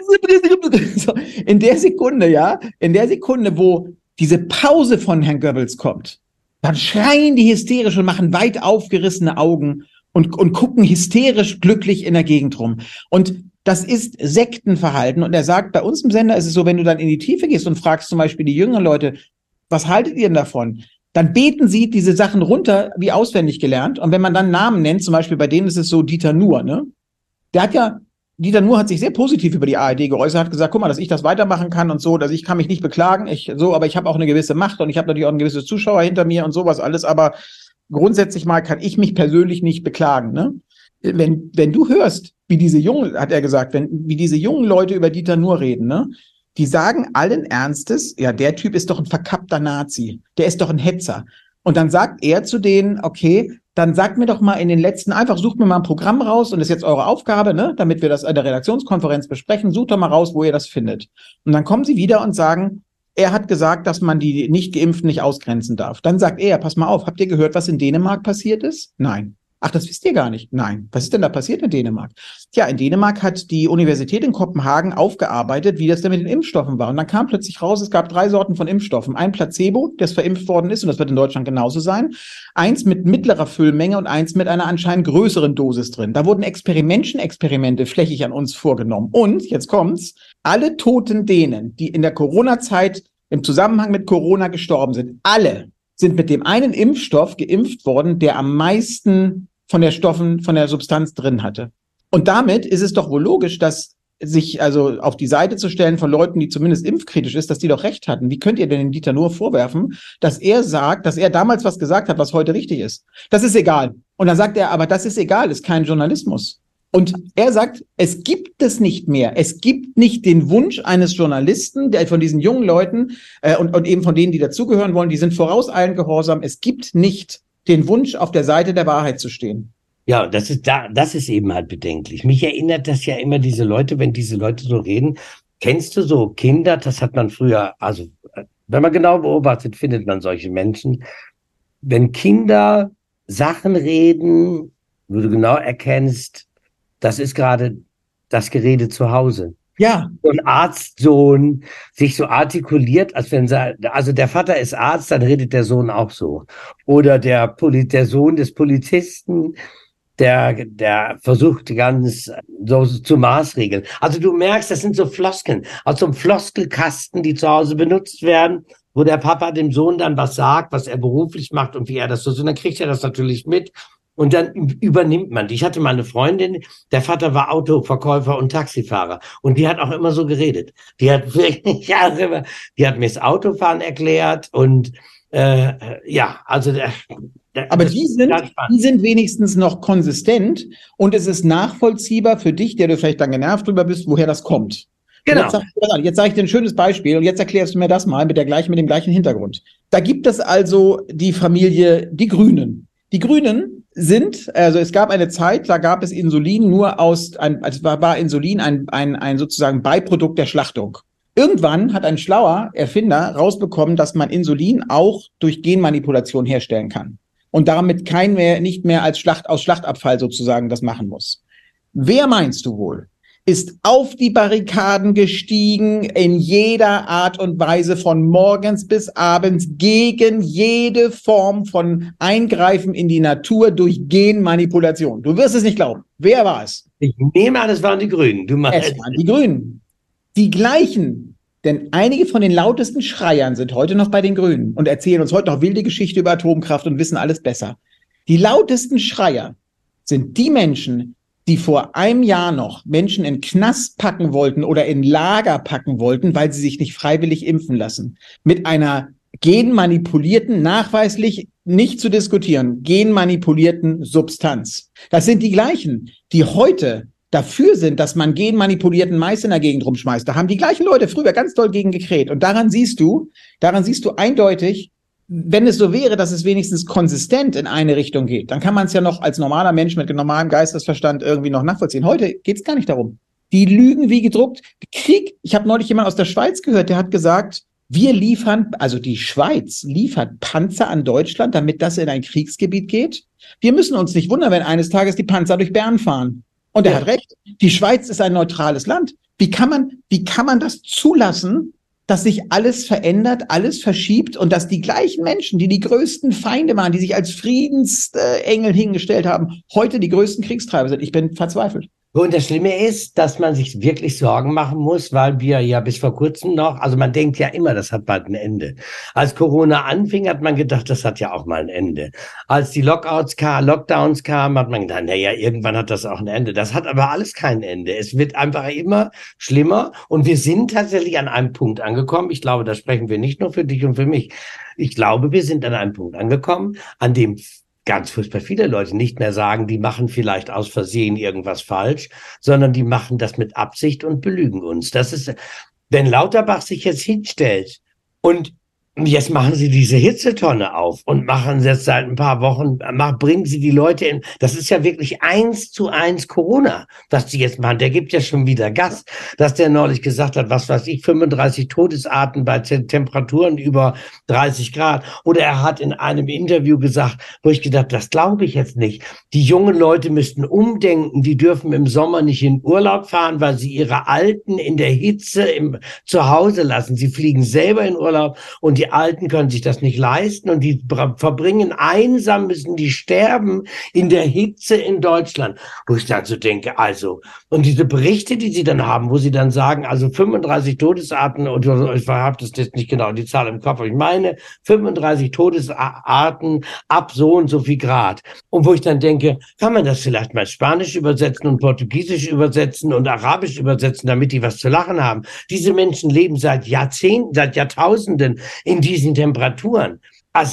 In der Sekunde, wo diese Pause von Herrn Goebbels kommt, dann schreien die hysterisch und machen weit aufgerissene Augen und gucken hysterisch glücklich in der Gegend rum. Und das ist Sektenverhalten. Und er sagt, bei uns im Sender ist es so, wenn du dann in die Tiefe gehst und fragst zum Beispiel die jüngeren Leute, was haltet ihr denn davon? Dann beten sie diese Sachen runter, wie auswendig gelernt. Und wenn man dann Namen nennt, zum Beispiel bei denen ist es so Dieter Nuhr, ne? Dieter Nuhr hat sich sehr positiv über die ARD geäußert, hat gesagt, guck mal, dass ich das weitermachen kann und so, dass ich kann mich nicht beklagen, aber ich habe auch eine gewisse Macht und ich habe natürlich auch ein gewisses Zuschauer hinter mir und sowas alles, aber grundsätzlich mal kann ich mich persönlich nicht beklagen, ne? Wenn du hörst, wie diese jungen Leute über Dieter Nuhr reden, ne? Die sagen allen Ernstes, ja, der Typ ist doch ein verkappter Nazi, der ist doch ein Hetzer. Und dann sagt er zu denen, okay, dann sagt mir doch mal sucht mir mal ein Programm raus und das ist jetzt eure Aufgabe, ne, damit wir das in der Redaktionskonferenz besprechen, sucht doch mal raus, wo ihr das findet. Und dann kommen sie wieder und sagen, er hat gesagt, dass man die Nicht-Geimpften nicht ausgrenzen darf. Dann sagt er, pass mal auf, habt ihr gehört, was in Dänemark passiert ist? Nein. Ach, das wisst ihr gar nicht? Nein. Was ist denn da passiert in Dänemark? Tja, in Dänemark hat die Universität in Kopenhagen aufgearbeitet, wie das denn mit den Impfstoffen war. Und dann kam plötzlich raus, es gab 3 Sorten von Impfstoffen. Ein Placebo, das verimpft worden ist, und das wird in Deutschland genauso sein. Eins mit mittlerer Füllmenge und eins mit einer anscheinend größeren Dosis drin. Da wurden Menschenexperimente flächig an uns vorgenommen. Und, jetzt kommt's, alle toten Dänen, die in der Corona-Zeit im Zusammenhang mit Corona gestorben sind, alle sind mit dem einen Impfstoff geimpft worden, der am meisten von der Substanz drin hatte. Und damit ist es doch wohl logisch, dass sich also auf die Seite zu stellen von Leuten, die zumindest impfkritisch ist, dass die doch recht hatten. Wie könnt ihr denn Dieter Nuhr vorwerfen, dass er sagt, dass er damals was gesagt hat, was heute richtig ist? Das ist egal. Und dann sagt er, aber das ist egal, ist kein Journalismus. Und er sagt, es gibt es nicht mehr. Es gibt nicht den Wunsch eines Journalisten, der von diesen jungen Leuten und eben von denen, die dazugehören wollen, die sind vorauseilend gehorsam. Es gibt nicht den Wunsch, auf der Seite der Wahrheit zu stehen. Ja, das ist eben halt bedenklich. Mich erinnert das ja immer diese Leute, wenn diese Leute so reden. Kennst du so Kinder? Das hat man früher, also wenn man genau beobachtet, findet man solche Menschen. Wenn Kinder Sachen reden, wo du genau erkennst, das ist gerade das Gerede zu Hause. Ja. So ein Arztsohn sich so artikuliert, als wenn also der Vater ist Arzt, dann redet der Sohn auch so. Oder der Sohn des Polizisten, der versucht ganz so zu maßregeln. Also du merkst, das sind so Floskeln, aus so einem Floskelkasten, die zu Hause benutzt werden, wo der Papa dem Sohn dann was sagt, was er beruflich macht und wie er das so, und dann kriegt er das natürlich mit. Und dann übernimmt man. Ich hatte mal eine Freundin, der Vater war Autoverkäufer und Taxifahrer. Und die hat auch immer so geredet. Die hat wirklich, die hat mir das Autofahren erklärt und ja, also aber die sind wenigstens noch konsistent und es ist nachvollziehbar für dich, der du vielleicht dann genervt drüber bist, woher das kommt. Genau. Jetzt sage ich dir ein schönes Beispiel und jetzt erklärst du mir das mal mit dem gleichen Hintergrund. Da gibt es also die Familie, die Grünen. Die Grünen sind, also es gab eine Zeit, da gab es Insulin nur war Insulin ein sozusagen Beiprodukt der Schlachtung. Irgendwann hat ein schlauer Erfinder rausbekommen, dass man Insulin auch durch Genmanipulation herstellen kann. Und damit nicht mehr aus Schlachtabfall sozusagen das machen muss. Wer meinst du wohl, ist auf die Barrikaden gestiegen in jeder Art und Weise von morgens bis abends gegen jede Form von Eingreifen in die Natur durch Genmanipulation? Du wirst es nicht glauben. Wer war es? Ich nehme an, es waren die Grünen. Es waren die Grünen. Die gleichen. Denn einige von den lautesten Schreiern sind heute noch bei den Grünen und erzählen uns heute noch wilde Geschichte über Atomkraft und wissen alles besser. Die lautesten Schreier sind die Menschen, die vor einem Jahr noch Menschen in Knast packen wollten oder in Lager packen wollten, weil sie sich nicht freiwillig impfen lassen. Mit einer genmanipulierten, nachweislich nicht zu diskutieren, genmanipulierten Substanz. Das sind die gleichen, die heute dafür sind, dass man genmanipulierten Mais in der Gegend rumschmeißt. Da haben die gleichen Leute früher ganz doll gegen gekräht. Und daran siehst du eindeutig, wenn es so wäre, dass es wenigstens konsistent in eine Richtung geht, dann kann man es ja noch als normaler Mensch mit normalem Geistesverstand irgendwie noch nachvollziehen. Heute geht es gar nicht darum. Die lügen wie gedruckt. Krieg, ich habe neulich jemand aus der Schweiz gehört, der hat gesagt, also die Schweiz liefert Panzer an Deutschland, damit das in ein Kriegsgebiet geht. Wir müssen uns nicht wundern, wenn eines Tages die Panzer durch Bern fahren. Und er hat recht. Die Schweiz ist ein neutrales Land. Wie kann man das zulassen, dass sich alles verändert, alles verschiebt und dass die gleichen Menschen, die größten Feinde waren, die sich als Friedensengel hingestellt haben, heute die größten Kriegstreiber sind? Ich bin verzweifelt. Und das Schlimme ist, dass man sich wirklich Sorgen machen muss, weil wir ja bis vor kurzem noch, also man denkt ja immer, das hat bald ein Ende. Als Corona anfing, hat man gedacht, das hat ja auch mal ein Ende. Als die Lockdowns kamen, hat man gedacht, naja, irgendwann hat das auch ein Ende. Das hat aber alles kein Ende. Es wird einfach immer schlimmer und wir sind tatsächlich an einem Punkt angekommen. Ich glaube, da sprechen wir nicht nur für dich und für mich. Ich glaube, wir sind an einem Punkt angekommen, an dem ganz furchtbar viele Leute nicht mehr sagen, die machen vielleicht aus Versehen irgendwas falsch, sondern die machen das mit Absicht und belügen uns. Das ist, wenn Lauterbach sich jetzt hinstellt und jetzt machen sie diese Hitzetonne auf und machen jetzt seit ein paar Wochen, bringen sie die Leute in, das ist ja wirklich 1:1 Corona, was die jetzt machen. Der gibt ja schon wieder Gas, dass der neulich gesagt hat, was weiß ich, 35 Todesarten bei Temperaturen über 30 Grad. Oder er hat in einem Interview gesagt, wo ich gedacht, das glaube ich jetzt nicht. Die jungen Leute müssten umdenken, die dürfen im Sommer nicht in Urlaub fahren, weil sie ihre Alten in der Hitze zu Hause lassen. Sie fliegen selber in Urlaub und die Alten können sich das nicht leisten und die verbringen einsam, müssen die sterben in der Hitze in Deutschland. Wo ich dann so denke, also, und diese Berichte, die sie dann haben, wo sie dann sagen, also 35 Todesarten, und ich habe das jetzt nicht genau die Zahl im Kopf, aber ich meine 35 Todesarten ab so und so viel Grad. Und wo ich dann denke, kann man das vielleicht mal Spanisch übersetzen und Portugiesisch übersetzen und Arabisch übersetzen, damit die was zu lachen haben? Diese Menschen leben seit Jahrzehnten, seit Jahrtausenden in diesen Temperaturen. Also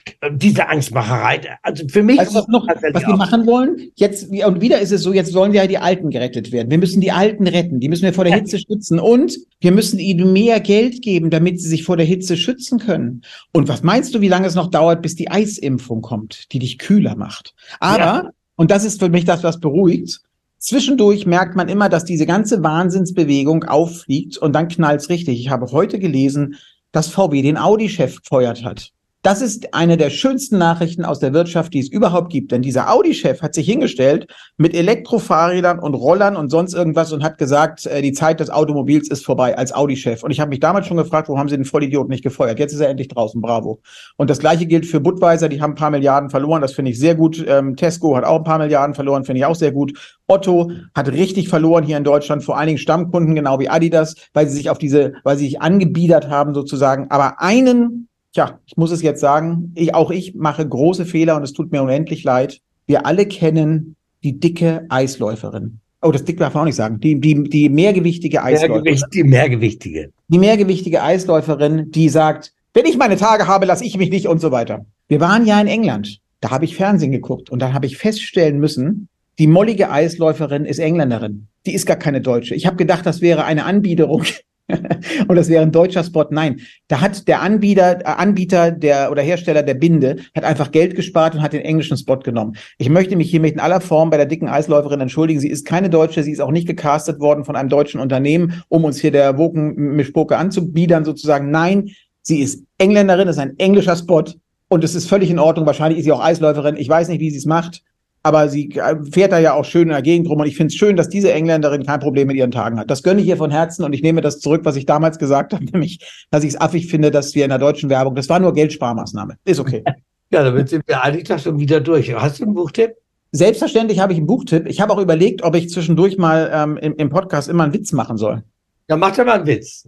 diese Angstmacherei, also für mich... Weißt du, was die machen wollen? Jetzt, und wieder ist es so, jetzt sollen ja die Alten gerettet werden. Wir müssen die Alten retten, die müssen wir vor der Hitze schützen und wir müssen ihnen mehr Geld geben, damit sie sich vor der Hitze schützen können. Und was meinst du, wie lange es noch dauert, bis die Eisimpfung kommt, die dich kühler macht? Aber, und das ist für mich das, was beruhigt, zwischendurch merkt man immer, dass diese ganze Wahnsinnsbewegung auffliegt und dann knallt's richtig. Ich habe heute gelesen, dass VW den Audi-Chef gefeuert hat. Das ist eine der schönsten Nachrichten aus der Wirtschaft, die es überhaupt gibt. Denn dieser Audi-Chef hat sich hingestellt mit Elektrofahrrädern und Rollern und sonst irgendwas und hat gesagt, die Zeit des Automobils ist vorbei als Audi-Chef. Und ich habe mich damals schon gefragt, warum haben sie den Vollidioten nicht gefeuert? Jetzt ist er endlich draußen, bravo. Und das Gleiche gilt für Budweiser, die haben ein paar Milliarden verloren, das finde ich sehr gut. Tesco hat auch ein paar Milliarden verloren, finde ich auch sehr gut. Otto hat richtig verloren hier in Deutschland, vor allen Dingen Stammkunden, genau wie Adidas, weil sie sich angebiedert haben sozusagen. Aber ich muss es jetzt sagen, ich mache große Fehler und es tut mir unendlich leid. Wir alle kennen die dicke Eisläuferin. Oh, das dick darf man auch nicht sagen. Die mehrgewichtige Eisläuferin. Die mehrgewichtige. Die mehrgewichtige Eisläuferin, die sagt, wenn ich meine Tage habe, lasse ich mich nicht und so weiter. Wir waren ja in England. Da habe ich Fernsehen geguckt und dann habe ich feststellen müssen, die mollige Eisläuferin ist Engländerin. Die ist gar keine Deutsche. Ich habe gedacht, das wäre eine Anbiederung. Und das wäre ein deutscher Spot. Nein, da hat der Hersteller der Binde hat einfach Geld gespart und hat den englischen Spot genommen. Ich möchte mich hiermit in aller Form bei der dicken Eisläuferin entschuldigen. Sie ist keine Deutsche, sie ist auch nicht gecastet worden von einem deutschen Unternehmen, um uns hier der Woken-Mischpoke anzubiedern sozusagen. Nein, sie ist Engländerin, das ist ein englischer Spot und es ist völlig in Ordnung. Wahrscheinlich ist sie auch Eisläuferin. Ich weiß nicht, wie sie es macht. Aber sie fährt da ja auch schön in der Gegend rum und ich finde es schön, dass diese Engländerin kein Problem mit ihren Tagen hat. Das gönne ich ihr von Herzen und ich nehme das zurück, was ich damals gesagt habe, nämlich, dass ich es affig finde, dass wir in der deutschen Werbung, das war nur Geldsparmaßnahme. Ist okay. Ja, damit sind wir eigentlich da schon wieder durch. Hast du einen Buchtipp? Selbstverständlich habe ich einen Buchtipp. Ich habe auch überlegt, ob ich zwischendurch mal im Podcast immer einen Witz machen soll. Ja, mach doch mal einen Witz.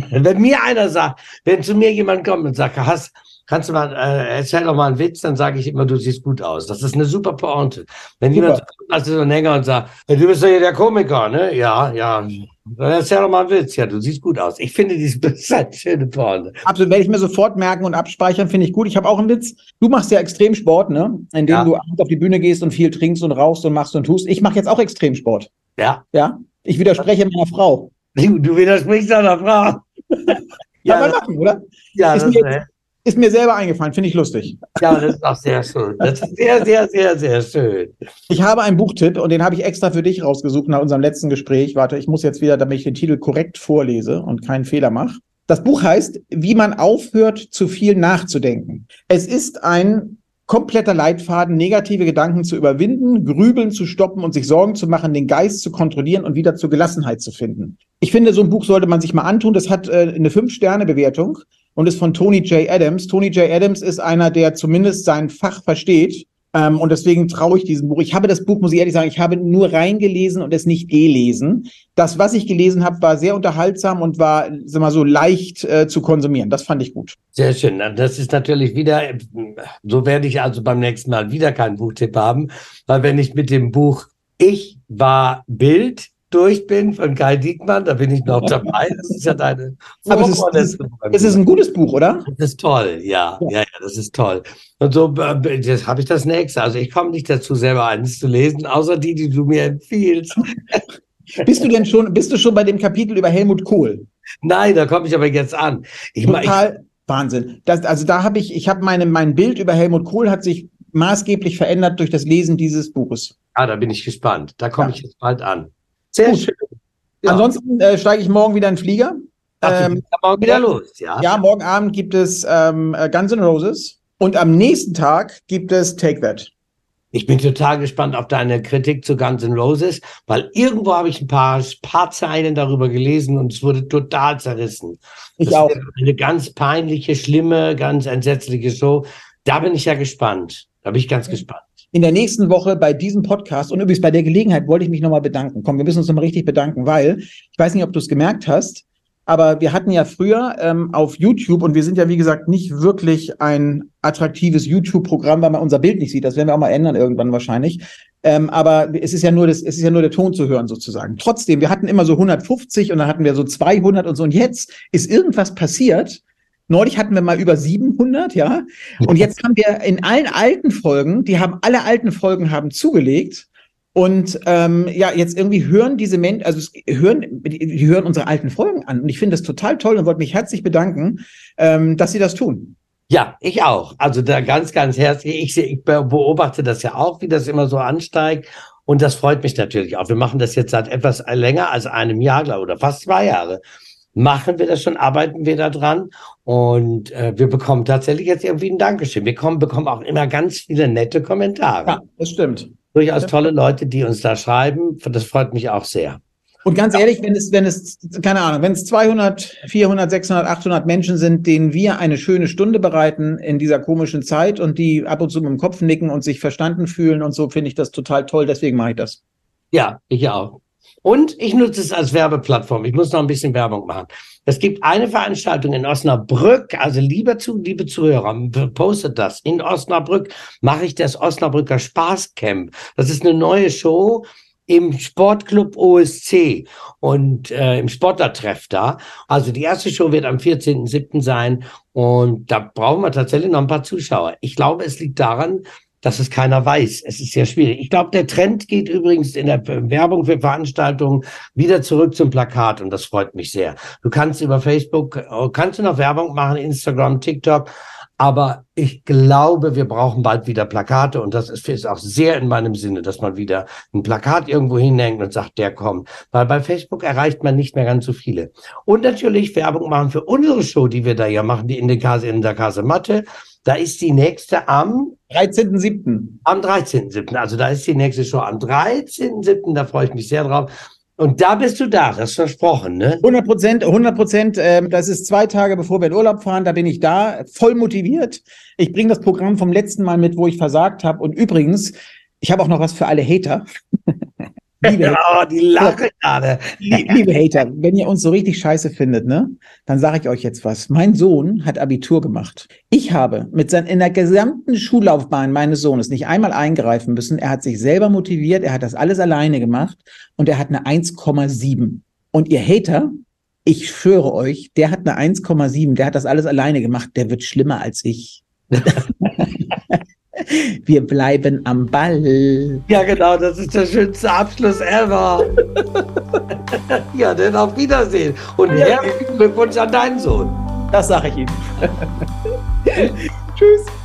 Wenn zu mir jemand kommt und sagt, kannst du mal, erzähl doch mal einen Witz, dann sage ich immer, du siehst gut aus. Das ist eine super Pointe. Wenn jemand kommt, also so ein Hänger und sagt, hey, du bist doch hier der Komiker, ne? Ja. Dann erzähl doch mal einen Witz. Ja, du siehst gut aus. Ich finde, das ist eine schöne Pointe. Absolut, werde ich mir sofort merken und abspeichern, finde ich gut. Ich habe auch einen Witz. Du machst ja Extremsport, ne? Indem du abends auf die Bühne gehst und viel trinkst und rauchst und machst und tust. Ich mache jetzt auch Extremsport. Ja. Ja? Ich widerspreche meiner Frau. Du widersprichst deiner Frau. Ja, mal machen, oder? Ja, ist mir selber eingefallen, finde ich lustig. Ja, das ist auch sehr schön. Das ist sehr, sehr, sehr, sehr schön. Ich habe einen Buchtipp und den habe ich extra für dich rausgesucht nach unserem letzten Gespräch. Warte, ich muss jetzt wieder, damit ich den Titel korrekt vorlese und keinen Fehler mache. Das Buch heißt, wie man aufhört, zu viel nachzudenken. Es ist ein kompletter Leitfaden, negative Gedanken zu überwinden, Grübeln zu stoppen und sich Sorgen zu machen, den Geist zu kontrollieren und wieder zur Gelassenheit zu finden. Ich finde, so ein Buch sollte man sich mal antun. Das hat eine 5-Sterne-Bewertung. Und ist von Tony J. Adams. Tony J. Adams ist einer, der zumindest sein Fach versteht. Und deswegen traue ich diesem Buch. Ich habe das Buch, muss ich ehrlich sagen, ich habe nur reingelesen und es nicht gelesen. Das, was ich gelesen habe, war sehr unterhaltsam und war, sag mal so, leicht zu konsumieren. Das fand ich gut. Sehr schön. Das ist natürlich wieder, so werde ich also beim nächsten Mal wieder keinen Buchtipp haben, weil wenn ich mit dem Buch Ich war Bild durch bin von Kai Diekmann, da bin ich noch dabei. Das ist ja deine. Aber es ist ein gutes Buch, oder? Das ist toll, ja, das ist toll. Und so jetzt habe ich das nächste. Also ich komme nicht dazu, selber eines zu lesen, außer die du mir empfiehlst. Bist du schon bei dem Kapitel über Helmut Kohl? Nein, da komme ich aber jetzt an. Total Wahnsinn. Mein Bild über Helmut Kohl hat sich maßgeblich verändert durch das Lesen dieses Buches. Da bin ich gespannt. Da komme ich jetzt bald an. Sehr gut. Schön. Ja. Ansonsten steige ich morgen wieder in den Flieger. Morgen wieder los, ja? Ja, morgen Abend gibt es Guns N' Roses und am nächsten Tag gibt es Take That. Ich bin total gespannt auf deine Kritik zu Guns N' Roses, weil irgendwo habe ich ein paar Zeilen darüber gelesen und es wurde total zerrissen. Ich auch. Eine ganz peinliche, schlimme, ganz entsetzliche Show. Da bin ich ja gespannt. Da bin ich ganz gespannt. In der nächsten Woche bei diesem Podcast und übrigens bei der Gelegenheit wollte ich mich nochmal bedanken. Komm, wir müssen uns nochmal richtig bedanken, weil, ich weiß nicht, ob du es gemerkt hast, aber wir hatten ja früher auf YouTube, und wir sind ja, wie gesagt, nicht wirklich ein attraktives YouTube-Programm, weil man unser Bild nicht sieht. Das werden wir auch mal ändern irgendwann wahrscheinlich. Aber es ist ja nur der Ton zu hören sozusagen. Trotzdem, wir hatten immer so 150 und dann hatten wir so 200 und so. Und jetzt ist irgendwas passiert. Neulich hatten wir mal über 700, ja. Und jetzt haben wir in allen alten Folgen, alle alten Folgen haben zugelegt. Und jetzt irgendwie hören diese Menschen, die hören unsere alten Folgen an. Und ich finde das total toll und wollte mich herzlich bedanken, dass sie das tun. Ja, ich auch. Also da ganz, ganz herzlich. Ich beobachte das ja auch, wie das immer so ansteigt. Und das freut mich natürlich auch. Wir machen das jetzt seit etwas länger als einem Jahr, glaube ich, oder fast 2 Jahre. Machen wir das schon, arbeiten wir da dran. Und wir bekommen tatsächlich jetzt irgendwie ein Dankeschön. Wir bekommen auch immer ganz viele nette Kommentare. Ja, das stimmt. Durchaus tolle Leute, die uns da schreiben. Das freut mich auch sehr. Und ganz ehrlich, wenn es, keine Ahnung, wenn es 200, 400, 600, 800 Menschen sind, denen wir eine schöne Stunde bereiten in dieser komischen Zeit und die ab und zu mit dem Kopf nicken und sich verstanden fühlen und so, finde ich das total toll. Deswegen mache ich das. Ja, ich auch. Und ich nutze es als Werbeplattform. Ich muss noch ein bisschen Werbung machen. Es gibt eine Veranstaltung in Osnabrück, also liebe Zuhörer, postet das. In Osnabrück mache ich das Osnabrücker Spaßcamp. Das ist eine neue Show im Sportclub OSC und im Sportlertreff da. Also die erste Show wird am 14.07. sein und da brauchen wir tatsächlich noch ein paar Zuschauer. Ich glaube, es liegt daran, dass es keiner weiß. Es ist sehr schwierig. Ich glaube, der Trend geht übrigens in der Werbung für Veranstaltungen wieder zurück zum Plakat und das freut mich sehr. Du kannst über Facebook, kannst du noch Werbung machen, Instagram, TikTok, aber ich glaube, wir brauchen bald wieder Plakate und das ist auch sehr in meinem Sinne, dass man wieder ein Plakat irgendwo hinhängt und sagt, der kommt. Weil bei Facebook erreicht man nicht mehr ganz so viele. Und natürlich Werbung machen für unsere Show, die wir da ja machen, die in der Kasematte. Da ist die nächste am 13.07. Am 13.07. Also da ist die nächste Show am 13.07. Da freue ich mich sehr drauf. Und da bist du da, das ist versprochen, ne? 100%. Das ist 2 Tage, bevor wir in Urlaub fahren. Da bin ich da, voll motiviert. Ich bringe das Programm vom letzten Mal mit, wo ich versagt habe. Und übrigens, ich habe auch noch was für alle Hater. Die lachen gerade. Liebe Hater, wenn ihr uns so richtig scheiße findet, ne, dann sage ich euch jetzt was. Mein Sohn hat Abitur gemacht. Ich habe in der gesamten Schullaufbahn meines Sohnes nicht einmal eingreifen müssen. Er hat sich selber motiviert, er hat das alles alleine gemacht und er hat eine 1,7. Und ihr Hater, ich schwöre euch, der hat eine 1,7, der hat das alles alleine gemacht, der wird schlimmer als ich. Wir bleiben am Ball. Ja, genau, das ist der schönste Abschluss ever. Ja, dann auf Wiedersehen. Und herzlichen Glückwunsch an deinen Sohn. Das sage ich ihm. Tschüss.